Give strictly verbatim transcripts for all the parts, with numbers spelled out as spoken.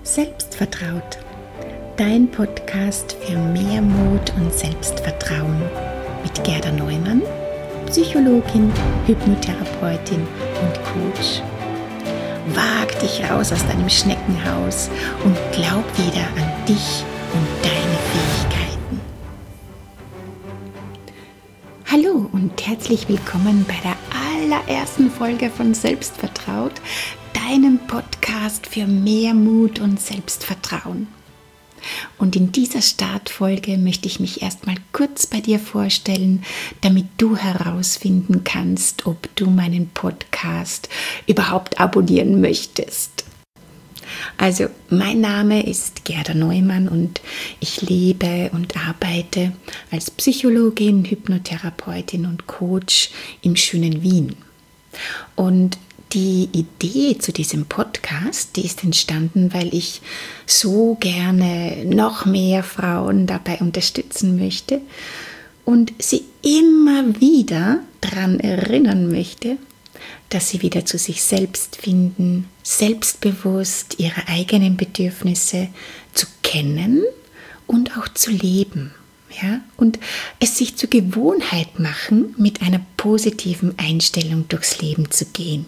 Selbstvertraut, dein Podcast für mehr Mut und Selbstvertrauen mit Gerda Neumann, Psychologin, Hypnotherapeutin und Coach. Wag dich raus aus deinem Schneckenhaus und glaub wieder an dich und deine Fähigkeiten. Hallo und herzlich willkommen bei der allerersten Folge von Selbstvertraut, deinem Podcast für mehr Mut und Selbstvertrauen. Und in dieser Startfolge möchte ich mich erstmal kurz bei dir vorstellen, damit du herausfinden kannst, ob du meinen Podcast überhaupt abonnieren möchtest. Also, mein Name ist Gerda Neumann und ich lebe und arbeite als Psychologin, Hypnotherapeutin und Coach im schönen Wien. Und die Idee zu diesem Podcast, die ist entstanden, weil ich so gerne noch mehr Frauen dabei unterstützen möchte und sie immer wieder daran erinnern möchte, dass sie wieder zu sich selbst finden, selbstbewusst ihre eigenen Bedürfnisse zu kennen und auch zu leben. Ja? Und es sich zur Gewohnheit machen, mit einer positiven Einstellung durchs Leben zu gehen.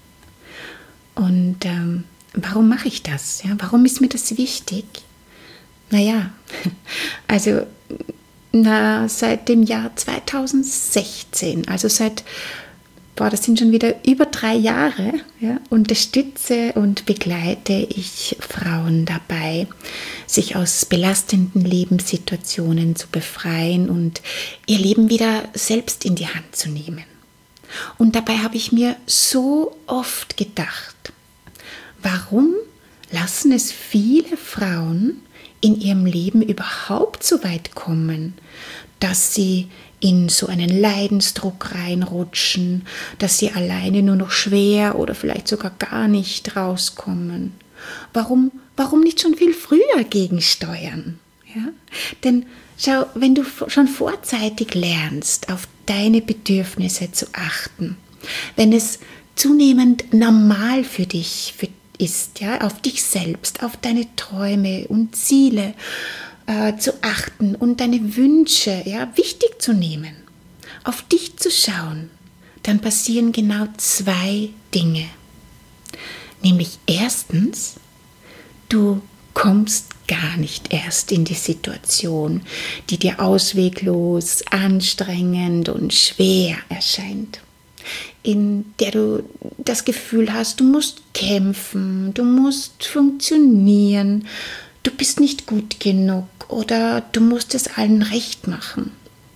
Und ähm, warum mache ich das? Ja? Warum ist mir das wichtig? Naja, also na, seit dem Jahr zweitausendsechzehn, also seit, boah, das sind schon wieder über drei Jahre, ja, unterstütze und begleite ich Frauen dabei, sich aus belastenden Lebenssituationen zu befreien und ihr Leben wieder selbst in die Hand zu nehmen. Und dabei habe ich mir so oft gedacht, warum lassen es viele Frauen in ihrem Leben überhaupt so weit kommen, dass sie in so einen Leidensdruck reinrutschen, dass sie alleine nur noch schwer oder vielleicht sogar gar nicht rauskommen? Warum, warum nicht schon viel früher gegensteuern? Ja? Denn schau, wenn du schon vorzeitig lernst, auf deine Bedürfnisse zu achten, wenn es zunehmend normal für dich für, ist, ja, auf dich selbst, auf deine Träume und Ziele äh, zu achten und deine Wünsche ja, wichtig zu nehmen, auf dich zu schauen, dann passieren genau zwei Dinge. Nämlich erstens, du kommst gar nicht erst in die Situation, die dir ausweglos, anstrengend und schwer erscheint, in der du das Gefühl hast, du musst kämpfen, du musst funktionieren, du bist nicht gut genug oder du musst es allen recht machen.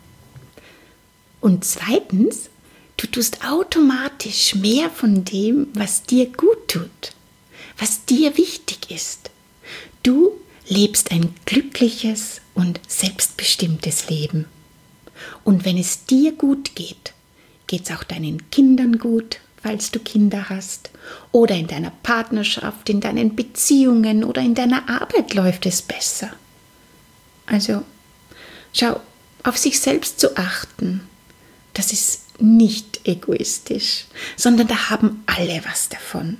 Und zweitens, du tust automatisch mehr von dem, was dir gut tut, was dir wichtig ist. Du lebst ein glückliches und selbstbestimmtes Leben. Und wenn es dir gut geht, geht es auch deinen Kindern gut, falls du Kinder hast, oder in deiner Partnerschaft, in deinen Beziehungen oder in deiner Arbeit läuft es besser. Also, schau, auf sich selbst zu achten, das ist nicht egoistisch, sondern da haben alle was davon.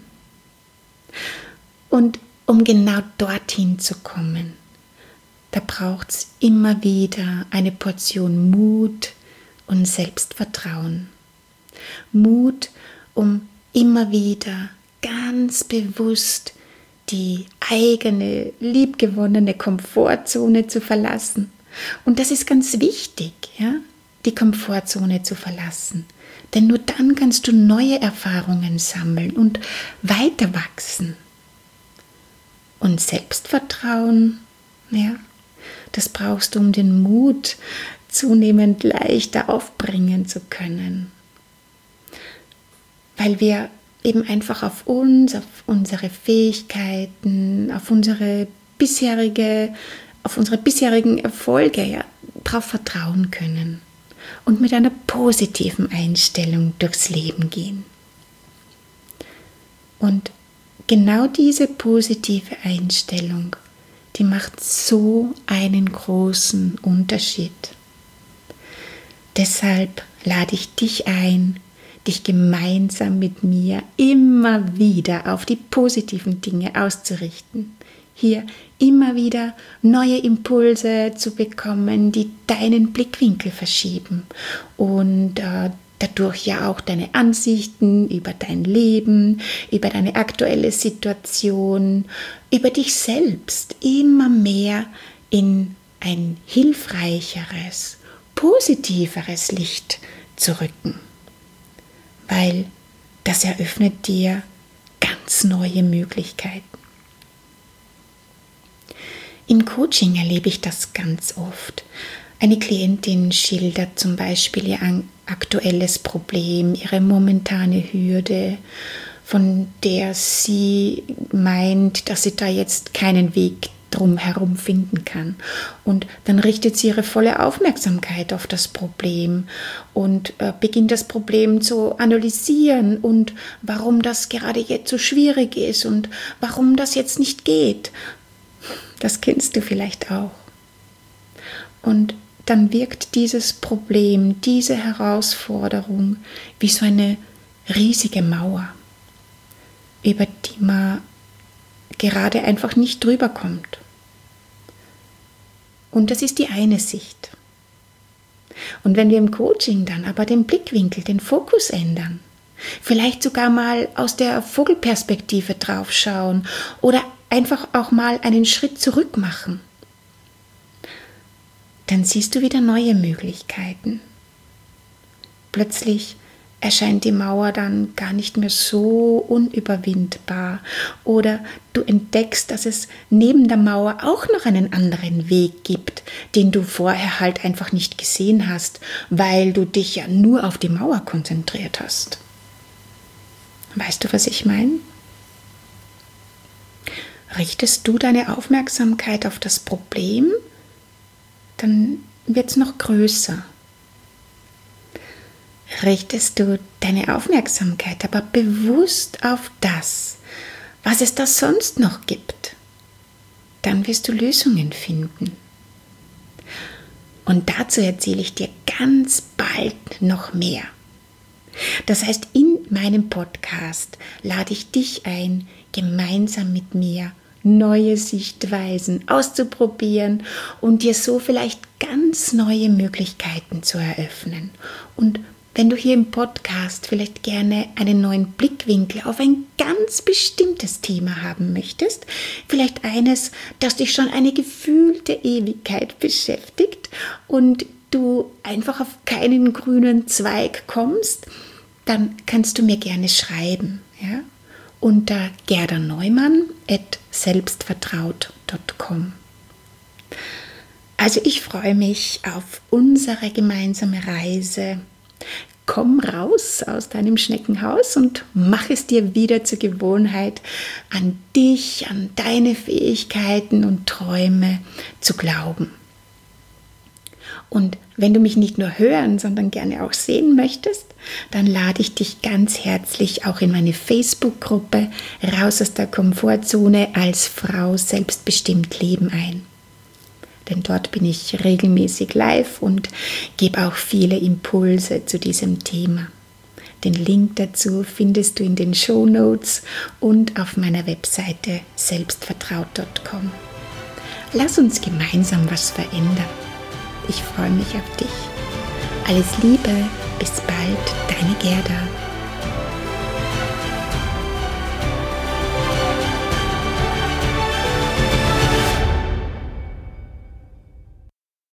Und um genau dorthin zu kommen, da braucht es immer wieder eine Portion Mut und Selbstvertrauen. Mut, um immer wieder ganz bewusst die eigene, liebgewonnene Komfortzone zu verlassen. Und das ist ganz wichtig, ja, die Komfortzone zu verlassen. Denn nur dann kannst du neue Erfahrungen sammeln und weiter wachsen. Und Selbstvertrauen, ja, das brauchst du, um den Mut zunehmend leichter aufbringen zu können. Weil wir eben einfach auf uns, auf unsere Fähigkeiten, auf unsere bisherige, auf unsere bisherigen Erfolge ja, darauf vertrauen können und mit einer positiven Einstellung durchs Leben gehen. Und genau diese positive Einstellung, die macht so einen großen Unterschied. Deshalb lade ich dich ein, dich gemeinsam mit mir immer wieder auf die positiven Dinge auszurichten. hier immer wieder neue Impulse zu bekommen, die deinen Blickwinkel verschieben und äh, dadurch ja auch deine Ansichten über dein Leben, über deine aktuelle Situation, über dich selbst immer mehr in ein hilfreicheres, positiveres Licht zu rücken. Weil das eröffnet dir ganz neue Möglichkeiten. Im Coaching erlebe ich das ganz oft. Eine Klientin schildert zum Beispiel ihr aktuelles Problem, ihre momentane Hürde, von der sie meint, dass sie da jetzt keinen Weg drum herum finden kann. Und dann richtet sie ihre volle Aufmerksamkeit auf das Problem und äh, beginnt das Problem zu analysieren und warum das gerade jetzt so schwierig ist und warum das jetzt nicht geht. Das kennst du vielleicht auch. Und dann wirkt dieses Problem, diese Herausforderung wie so eine riesige Mauer, über die man gerade einfach nicht drüber kommt. Und das ist die eine Sicht. Und wenn wir im Coaching dann aber den Blickwinkel, den Fokus ändern, vielleicht sogar mal aus der Vogelperspektive draufschauen oder einfach auch mal einen Schritt zurück machen, dann siehst du wieder neue Möglichkeiten. Plötzlich erscheint die Mauer dann gar nicht mehr so unüberwindbar oder du entdeckst, dass es neben der Mauer auch noch einen anderen Weg gibt, den du vorher halt einfach nicht gesehen hast, weil du dich ja nur auf die Mauer konzentriert hast. Weißt du, was ich meine? Richtest du deine Aufmerksamkeit auf das Problem, dann wird es noch größer. Richtest du deine Aufmerksamkeit aber bewusst auf das, was es da sonst noch gibt, dann wirst du Lösungen finden. Und dazu erzähle ich dir ganz bald noch mehr. Das heißt, in meinem Podcast lade ich dich ein, gemeinsam mit mir neue Sichtweisen auszuprobieren und dir so vielleicht ganz neue Möglichkeiten zu eröffnen. Und wenn du hier im Podcast vielleicht gerne einen neuen Blickwinkel auf ein ganz bestimmtes Thema haben möchtest, vielleicht eines, das dich schon eine gefühlte Ewigkeit beschäftigt und du einfach auf keinen grünen Zweig kommst, dann kannst du mir gerne schreiben, ja? Unter gerda neumann at selbstvertraut punkt com. Also ich freue mich auf unsere gemeinsame Reise. Komm raus aus deinem Schneckenhaus und mach es dir wieder zur Gewohnheit, an dich, an deine Fähigkeiten und Träume zu glauben. Und wenn du mich nicht nur hören, sondern gerne auch sehen möchtest, dann lade ich dich ganz herzlich auch in meine Facebook-Gruppe Raus aus der Komfortzone als Frau selbstbestimmt leben ein. Denn dort bin ich regelmäßig live und gebe auch viele Impulse zu diesem Thema. Den Link dazu findest du in den Shownotes und auf meiner Webseite selbstvertraut punkt com. Lass uns gemeinsam was verändern. Ich freue mich auf dich. Alles Liebe, bis bald, deine Gerda.